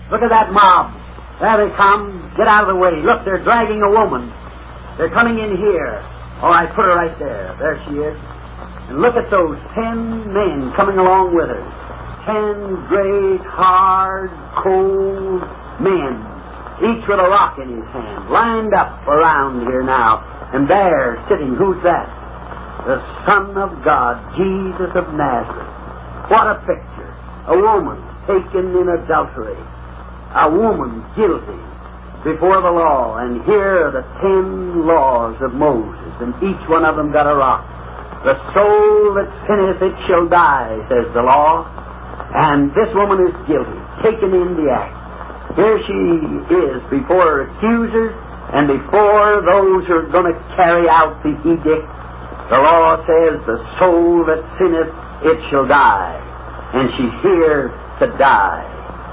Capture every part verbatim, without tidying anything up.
Look at that mob. There they come. Get out of the way. Look, they're dragging a woman. They're coming in here. All right, put her right there. There she is. And look at those ten men coming along with her. Ten great, hard, cold men, each with a rock in his hand, lined up around here now. And there, sitting, who's that? The Son of God, Jesus of Nazareth. What a picture. A woman taken in adultery. A woman guilty before the law. And here are the ten laws of Moses, and each one of them got a rock. The soul that sinneth, it shall die, says the law. And this woman is guilty, taken in the act. Here she is before her accusers and before those who are going to carry out the edict. The law says, the soul that sinneth, it shall die. And she's here to die.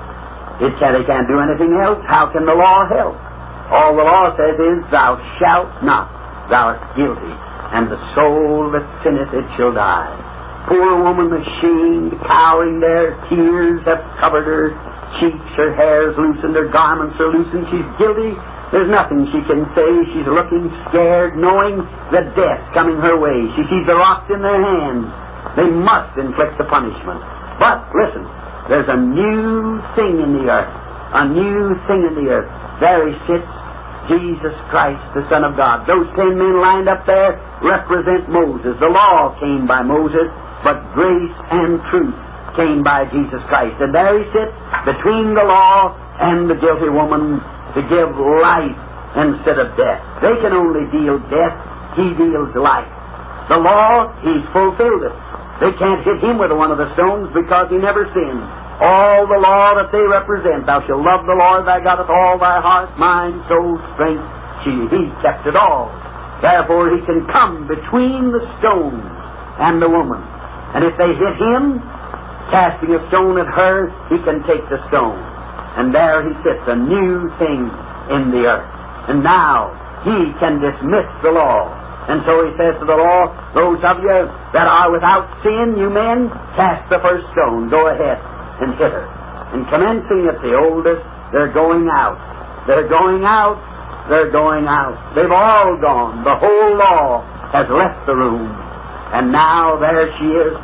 It can't, it can't do anything else. How can the law help? All the law says is, thou shalt not. Thou art guilty. And the soul that sinneth, it shall die. Poor woman, ashamed, cowering there, tears have covered her cheeks, her hair's loosened, her garments are loosened. She's guilty. There's nothing she can say. She's looking scared, knowing the death coming her way. She sees the rocks in their hands. They must inflict the punishment. But, listen, there's a new thing in the earth. A new thing in the earth. There he sits, Jesus Christ, the Son of God. Those ten men lined up there represent Moses. The law came by Moses, but grace and truth came by Jesus Christ. And there he sits between the law and the guilty woman to give life instead of death. They can only deal death. He deals life. The law, he's fulfilled it. They can't hit him with one of the stones because he never sinned. All the law that they represent, thou shalt love the Lord thy God with all thy heart, mind, soul, strength, she, he kept it all. Therefore he can come between the stone and the woman. And if they hit him, casting a stone at her, he can take the stone. And there he sits, a new thing in the earth. And now he can dismiss the law. And so he says to the law, those of you that are without sin, you men, cast the first stone. Go ahead and hit her. And commencing at the oldest, they're going out. They're going out. They're going out. They've all gone. The whole law has left the room. And now there she is,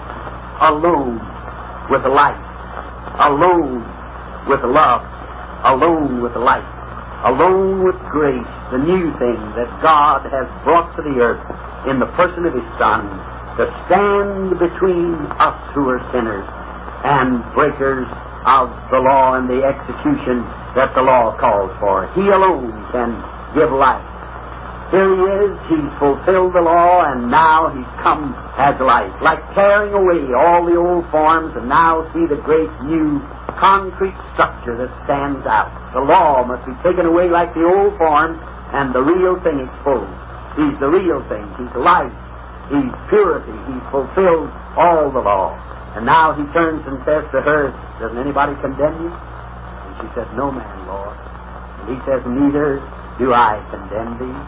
alone with life, alone with love, alone with life, alone with grace, the new thing that God has brought to the earth in the person of His Son, to stand between us who are sinners and breakers of the law and the execution that the law calls for. He alone can give life. Here he is, he's fulfilled the law, and now he's come as life, like tearing away all the old forms, and now see the great new concrete structure that stands out. The law must be taken away like the old form, and the real thing exposed. He's the real thing. He's life. He's purity. He's fulfilled all the law. And now he turns and says to her, doesn't anybody condemn you? And she says, no man, Lord. And he says, neither do I condemn thee.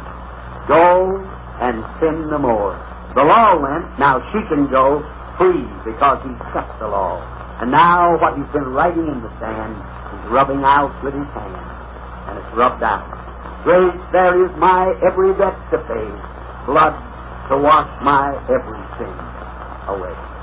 Go and sin no more. The law went, now she can go free because he's kept the law. And now what he's been writing in the sand, he's rubbing out with his hand. And it's rubbed out. Grace, there is my every debt to pay. Blood to wash my every sin away.